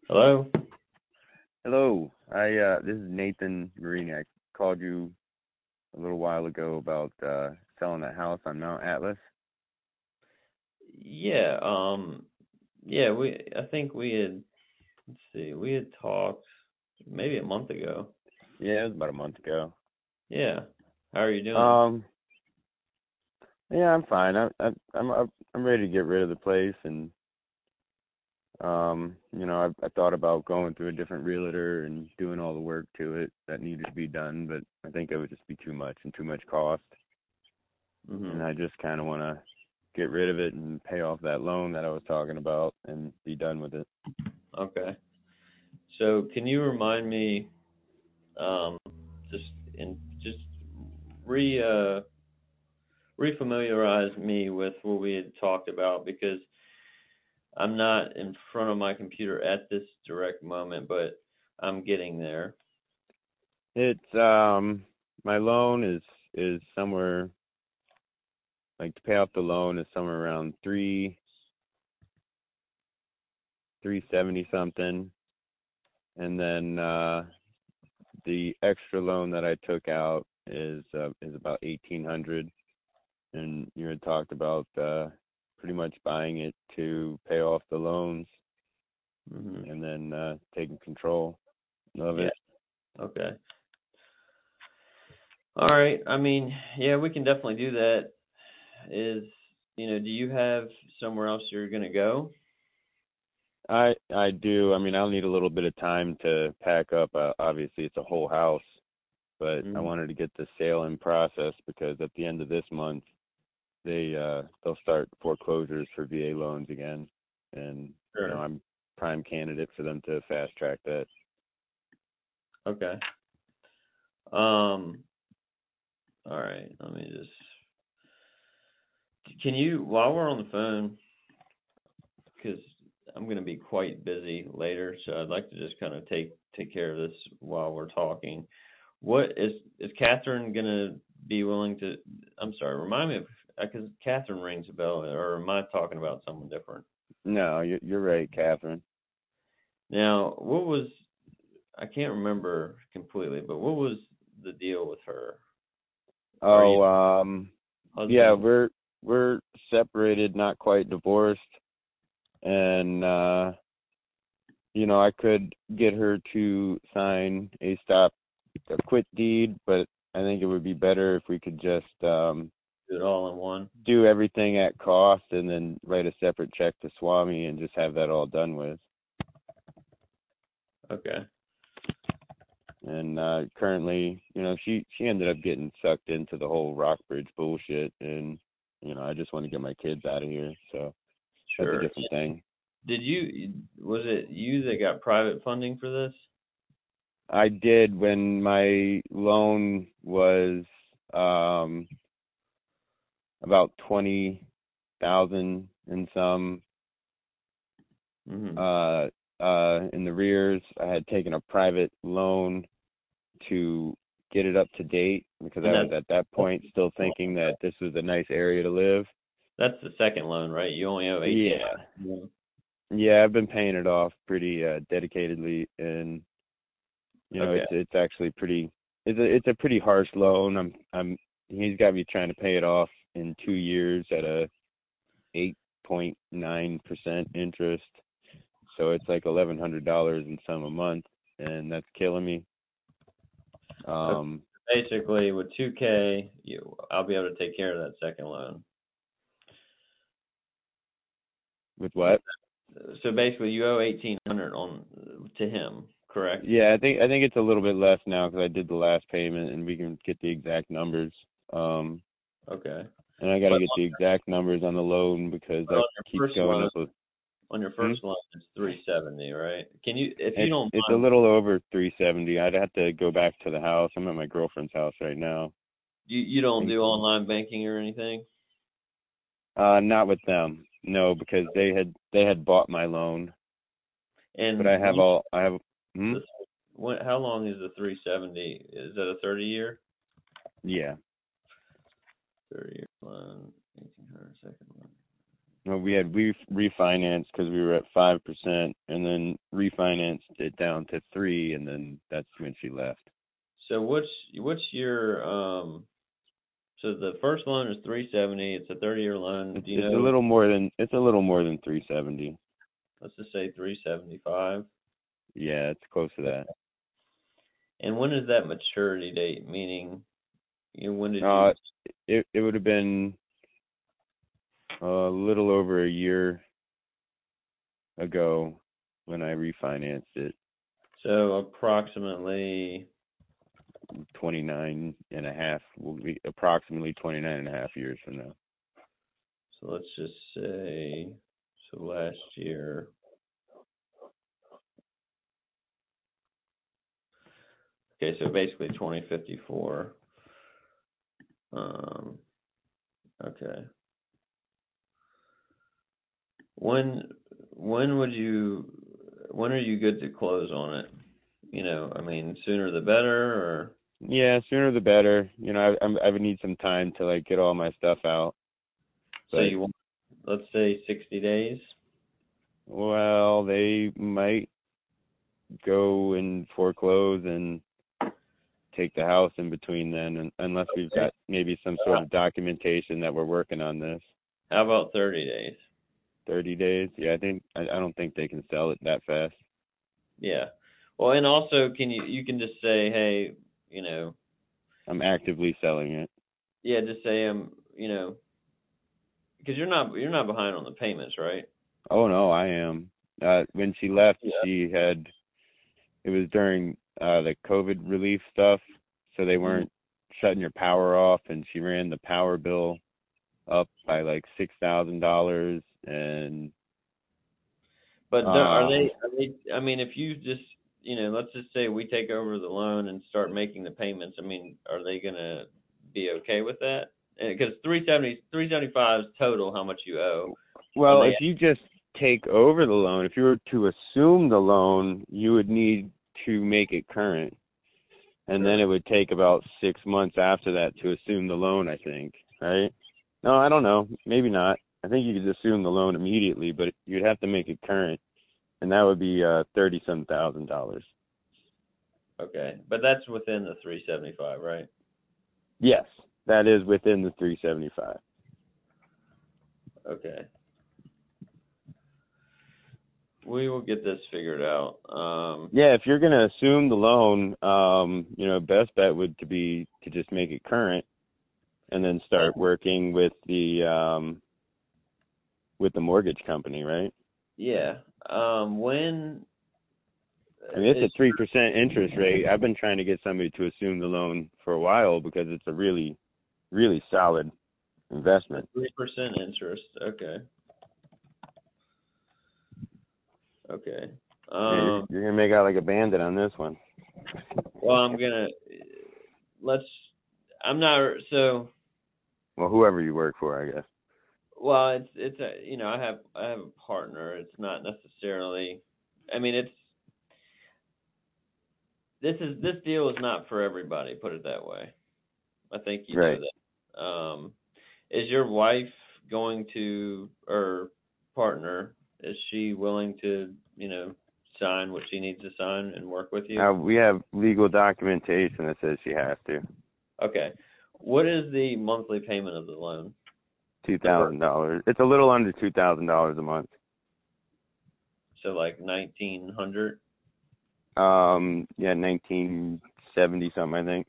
Hello? Hello. This is Nathan Marini. I called you a little while ago about selling that house on Mount Atlas. Yeah, yeah, I think we had talked maybe a month ago. Yeah, it was about a month ago. Yeah. How are you doing? Um, yeah, I'm fine. I'm ready to get rid of the place, and I thought about going through a different realtor and doing all the work to it that needed to be done, but I think it would just be too much and too much cost, and Mhm. I just kind of want to get rid of it and pay off that loan that I was talking about and be done with it. Okay. So, can you remind me um just just re refamiliarize me with what we had talked about because I'm not in front of my computer at this direct moment, but I'm getting there. It's my loan is somewhere like to pay off the loan is somewhere around 370 something, and then the extra loan that I took out is about 1800, and you had talked about pretty much buying it to pay off the loans Mhm. and then taking control of Yeah. it. Okay. All right. I mean, yeah, we can definitely do that. Is, do you have somewhere else you're gonna go? I do. I mean, I'll need a little bit of time to pack up. Obviously, it's a whole house, but I Mm, wanted to get the sale in process because at the end of this month they'll start foreclosures for VA loans again, and sure. I'm prime candidate for them to fast track that. Okay. Um. All right. Let me just. Can you, while we're on the phone, because I'm gonna be quite busy later, so I'd like to just kind of take care of this while we're talking. What is Catherine gonna be willing to? I'm sorry. Remind me of because Catherine rings a bell, or am I talking about someone different? No, you're right, Catherine. Now, what was I can't remember completely, but what was the deal with her? Are you Oh, yeah, husband? we're separated, not quite divorced, and I could get her to sign a quit deed, but I think it would be better if we could just Do it all in one? do everything at cost and then write a separate check to Swami and just have that all done with. Okay. And currently, she ended up getting sucked into the whole Rockbridge bullshit, and I just want to get my kids out of here. So that's a Sure. different thing. Was it you that got private funding for this? I did when my loan was about 20,000 and some Mhm. uh in the rears. I had taken a private loan to get it up to date because And I was that's at that point still thinking that this was a nice area to live. that's the second loan, right? You only owe 18. Yeah. Yeah. Yeah, I've been paying it off pretty dedicatedly, and Okay. it's actually pretty. It's a pretty harsh loan. He's got me trying to pay it off in 2 years at a 8.9% interest. So it's like $1,100 and some a month, and that's killing me. Okay. Um, Basically, with 2K, I'll be able to take care of that second loan. with what? So basically, you owe 1,800 on to him, correct? Yeah, I think it's a little bit less now because I did the last payment, and we can get the exact numbers. Okay. And I got to But get the exact numbers on the loan because on that your keeps first going loan, up. With, on your hmm? first loan, it's 370, right? Can you, if you don't It's a mind, little over 370. I'd have to go back to the house. I'm at my girlfriend's house right now. you don't And do online banking or anything? not with them. No, because they had bought my loan. But And I have all I have. Hmm? the, how long is the 370? Is that a 30 year? Yeah. 30-year loan, 1,800 second loan. No, we refinanced because we were at 5%, and then refinanced it down to 3, and then that's when she left. So what's your so the first loan is 370. It's a 30-year loan. It's, Do you it's know? a little more than 370. Let's just say 375. Yeah, it's close to that. And when is that maturity date? Meaning, when did you? It would have been a little over a year ago when I refinanced it. So approximately 29 and a half will be approximately 29 and a half years from now. So let's just say, so last year. Okay, so basically 2054. Okay. When are you good to close on it? I mean, sooner the better, or? Yeah, sooner the better. I would need some time to like get all my stuff out. So you want, let's say 60 days? Well, they might go and foreclose and take the house in between then, and unless we've got maybe some sort of documentation that we're working on this. How about 30 days? 30 days? Yeah, I don't think they can sell it that fast. Yeah. Well, and also you can just say, hey, I'm actively selling it. Yeah, just say because you're not behind on the payments, right? Oh no, I am. When she left, it was during the COVID relief stuff, so they weren't shutting your power off, and she ran the power bill up by like $6,000, and but are they? I mean, if you just let's just say we take over the loan and start making the payments. I mean, are they gonna be okay with that? Because 375 is total how much you owe. Well, if you just take over the loan, if you were to assume the loan, you would need to make it current, and then it would take about 6 months after that to assume the loan, I think, right? No, I don't know. Maybe not. I think you could assume the loan immediately, but you'd have to make it current, and that would be $30-some thousand. Okay, but that's within the 375, right? Yes, that is within the 375. Okay. We will get this figured out. Yeah, if you're gonna assume the loan, best bet would be to just make it current, and then start working with the mortgage company, right? Yeah. When? I mean, it's a 3% interest rate. I've been trying to get somebody to assume the loan for a while because it's a really, really solid investment. 3% interest. Okay. Okay. Yeah, you're gonna make out like a bandit on this one. Well, Well, whoever you work for, I guess. Well, it's I have a partner. It's not necessarily. I mean, this deal is not for everybody. Put it that way. I think you know that. Is your wife going to, or partner? Is she willing to sign what she needs to sign and work with you? We have legal documentation that says she has to. Okay. What is the monthly payment of the loan? $2,000. It's a little under $2,000 a month. So like 1,900. Yeah, 1970 something, I think.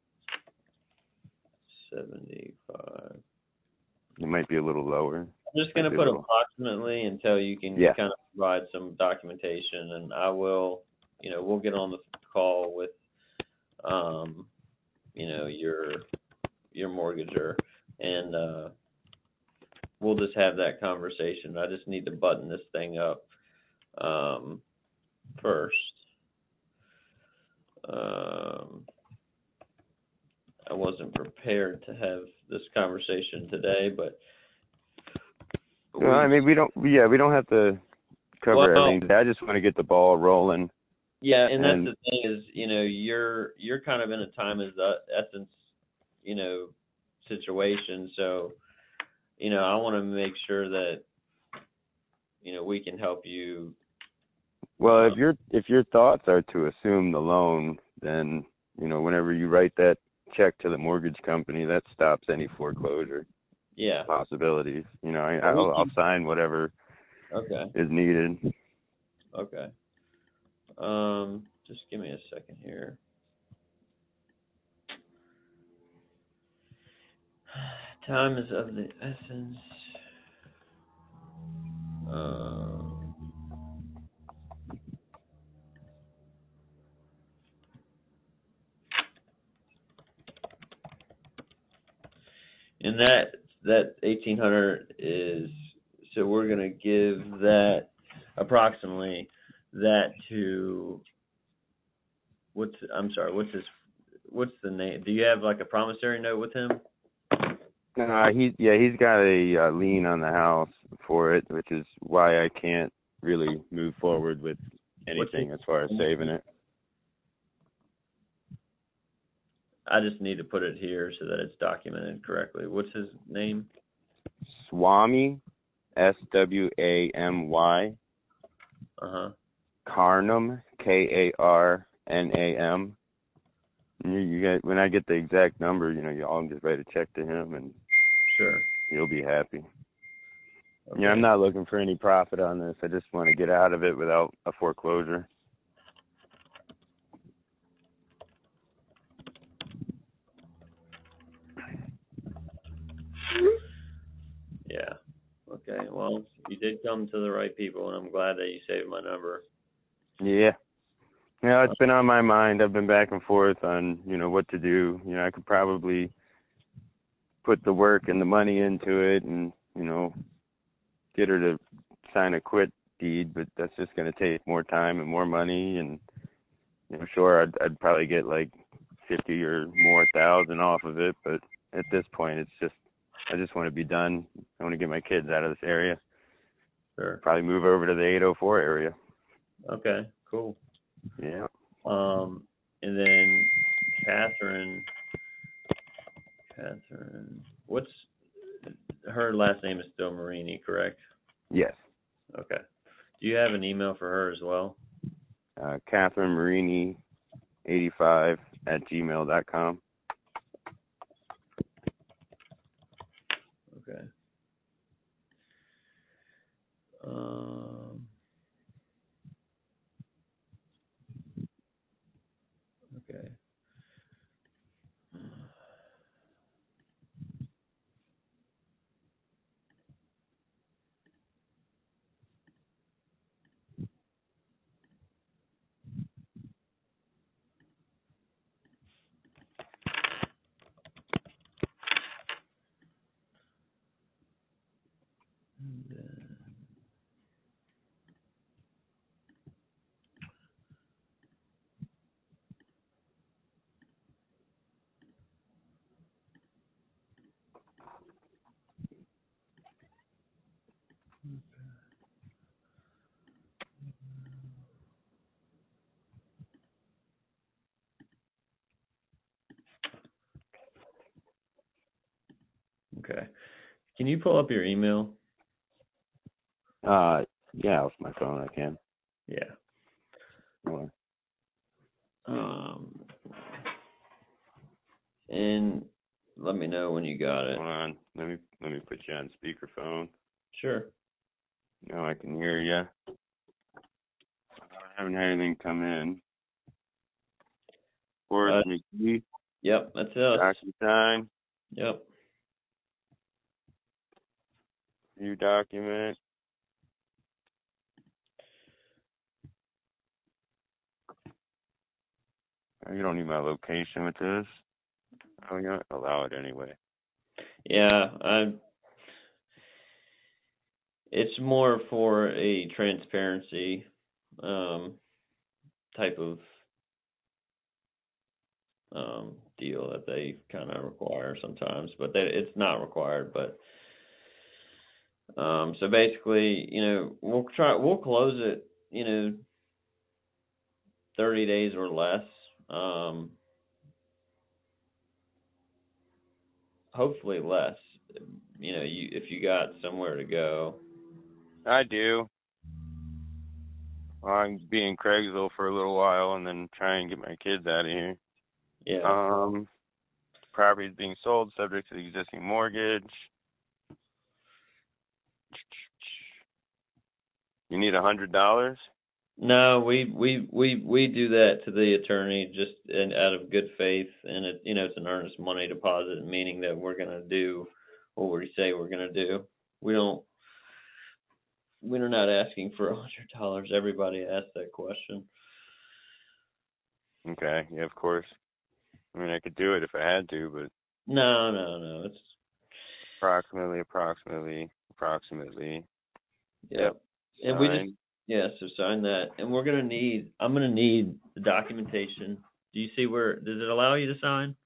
75. It might be a little lower. I'm just going to put approximately until you can kind of provide some documentation, and I will, we'll get on the call with, your mortgager, and we'll just have that conversation. I just need to button this thing up first. I wasn't prepared to have this conversation today, but I mean, we don't have to cover everything today. I just want to get the ball rolling. Yeah, and that's the thing is, you're kind of in a time as the essence, situation. So, I want to make sure that, we can help you. Well, if your thoughts are to assume the loan, then whenever you write that check to the mortgage company, that stops any foreclosure possibilities. I'll sign whatever is needed. Okay. Just give me a second here. Time is of the essence. And that 1,800 is, so we're gonna give that approximately that to what's the name? Do you have like a promissory note with him? He's got a lien on the house for it, which is why I can't really move forward with anything as far as saving it. I just need to put it here so that it's documented correctly. What's his name? Swamy, Swamy. Karnam, Karnam. You get, when I get the exact number, I'll just write a check to him, and sure, he'll be happy. Okay. I'm not looking for any profit on this. I just want to get out of it without a foreclosure. Yeah. Okay. Well, you did come to the right people, and I'm glad that you saved my number. Yeah. It's been on my mind. I've been back and forth on, what to do. I could probably put the work and the money into it and, get her to sign a quit deed, but that's just going to take more time and more money. And, sure, I'd probably get like 50 or more thousand off of it. But at this point, I just want to be done. I want to get my kids out of this area. Sure. Probably move over to the 804 area. Okay, cool. Yeah. And then Catherine, what's her last name is still Marini, correct? Yes. Okay. Do you have an email for her as well? Catherine Marini 85 @gmail.com. Okay. Okay. Okay. Can you pull up your email? Yeah, off my phone I can. Yeah. Or, and let me know when you got it. hold on. Let me put you on speakerphone. Sure. No, I can hear you. I haven't had anything come in. Forrest McGee. Yep, that's it. DocuSign. Yep. View document. You don't need my location with this. I'm going to allow it anyway. Yeah, it's more for a transparency type of deal that they kind of require sometimes, but it's not required. But so basically, we'll close it, 30 days or less. Hopefully less. If you got somewhere to go. I do. I'll be in Craigsville for a little while and then try and get my kids out of here. Yeah. Property is being sold subject to the existing mortgage. You need $100? No, we do that to the attorney just out of good faith, and it's an earnest money deposit, meaning that we're gonna do what we say we're gonna do. We're not asking for $100. Everybody asks that question. Okay, yeah, of course. I mean, I could do it if I had to, but No. It's approximately. Yep. And so sign that, and I'm gonna need the documentation. Do you see does it allow you to sign?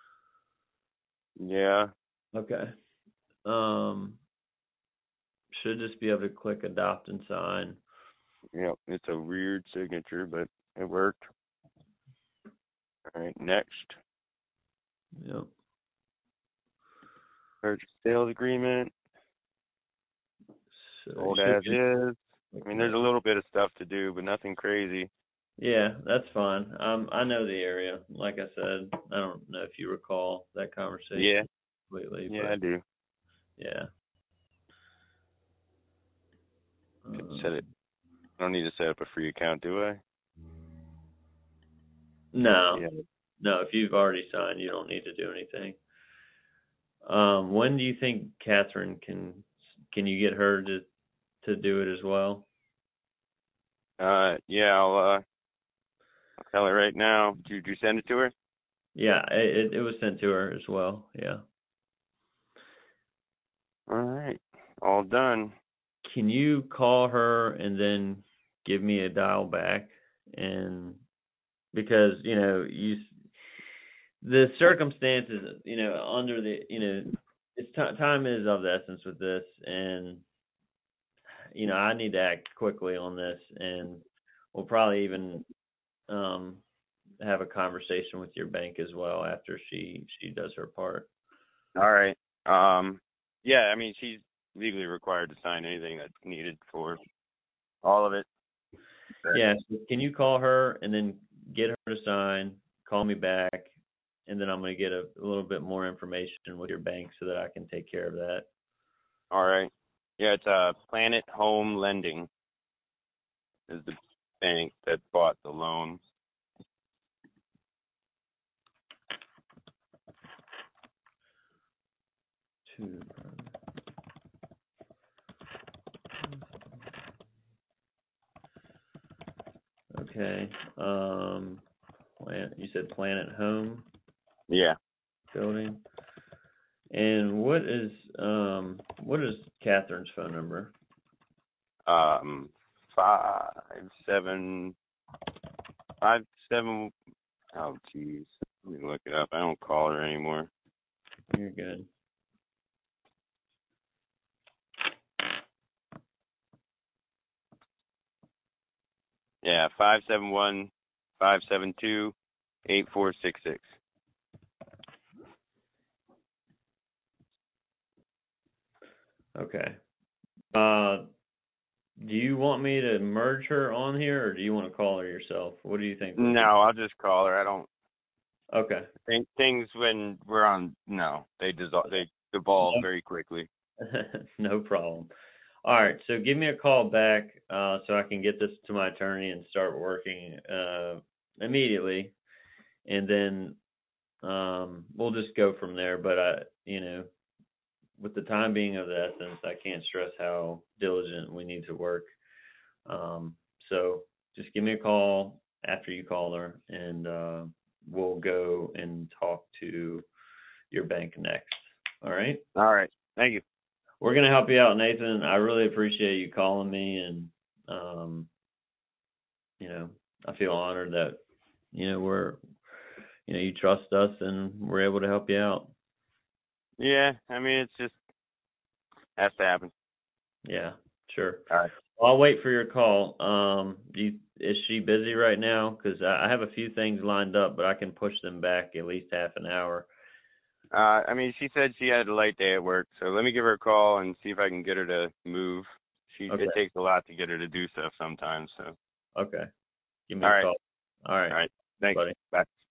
Yeah. Okay. Should just be able to click adopt and sign. Yep, it's a weird signature, but it worked. All right, next. Yep. Purchase sales agreement. Old as is. I mean, there's a little bit of stuff to do, but nothing crazy. Yeah, that's fine. I know the area. Like I said, I don't know if you recall that conversation. Yeah. Completely. Yeah, I do. Yeah. Set it. I don't need to set up a free account, do I? No. Yeah. No, if you've already signed, you don't need to do anything. When do you think Catherine can you get her to do it as well? Yeah, I'll tell her right now. Did you send it to her? Yeah, it was sent to her as well. Yeah. All right. All done. Can you call her and then give me a dial back? And because, the circumstances, under the, it's time is of the essence with this, and I need to act quickly on this, and we'll probably even have a conversation with your bank as well after she does her part. All right. Yeah, I mean, she's legally required to sign anything that's needed for all of it. Yeah, so can you call her and then get her to sign, call me back, and then I'm going to get a little bit more information with your bank so that I can take care of that. All right. Yeah, it's Planet Home Lending is the bank that bought the loan. Okay. You said Planet Home? Yeah. Building. And what is Catherine's phone number? 57. Oh, geez. Let me look it up. I don't call her anymore. You're good. Yeah, 571-572-8466. Okay. Do you want me to merge her on here, or do you want to call her yourself? What do you think? No, I'll just call her. I don't. Okay. Things when we're on, no, they devolve very quickly. No problem. All right, so give me a call back so I can get this to my attorney and start working immediately, and then we'll just go from there. But with the time being of the essence, I can't stress how diligent we need to work. So just give me a call after you call her, and we'll go and talk to your bank next. All right? All right. Thank you. We're going to help you out, Nathan. I really appreciate you calling me, and I feel honored that you trust us and we're able to help you out. Yeah, I mean, it's just has to happen. Yeah, sure. All right. Well, I'll wait for your call. Is she busy right now? Because I have a few things lined up, but I can push them back at least half an hour. I mean, she said she had a late day at work, so let me give her a call and see if I can get her to move. Okay. It takes a lot to get her to do stuff sometimes, so. Okay. Give me All a right. call. All right. All right. Thanks. Buddy. Bye.